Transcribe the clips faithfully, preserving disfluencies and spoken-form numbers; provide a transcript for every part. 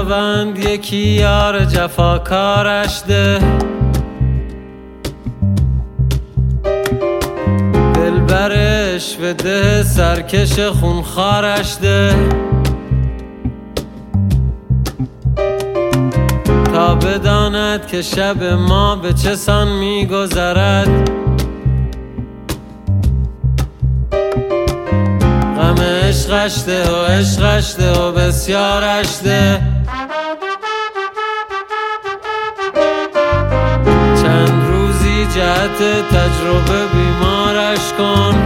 خداوند یکی یار جفاکارش ده، دلبرش و ده سرکش خونخوارش ده، تا بداند که شب ما به چه سان می گذرد. غم عشقش ده و عشقش ده و بسیارش ده، چند روزی جهت تجربه بیمارش کن،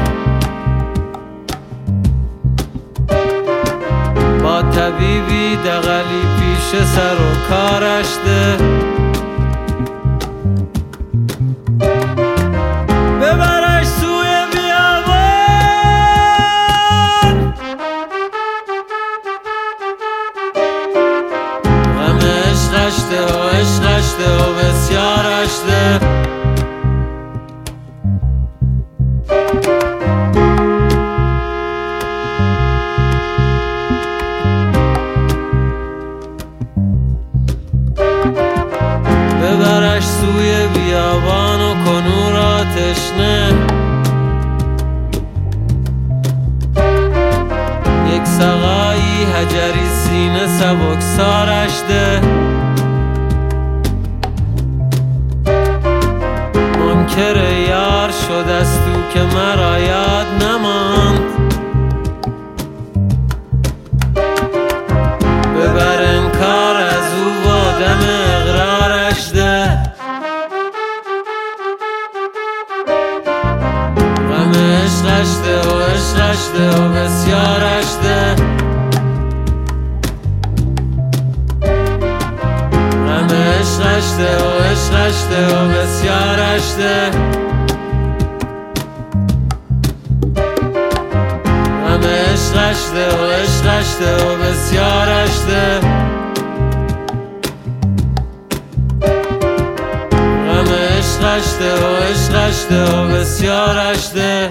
با طبیبی دغلی پیش سر و کارش ده، ببرش سوی بیابان. غم عشقش ده و عشقش ده و بسیارش ده، ببرش سوی بیابان و کنو را تشنه، یک سقایی حجری سینه سبکسارش ده، منکر یار شد از تو که مرا یاد نماند، ببر انکار از او و دم اقرارش ده، غم عشقش ده و عشقش ده و بسیارش ده، غم عشقش ده و عشقش ده و بسیارش ده، غم عشقش ده و عشقش ده و بسیارش ده، غم عشقش ده و عشقش ده و بسیارش ده.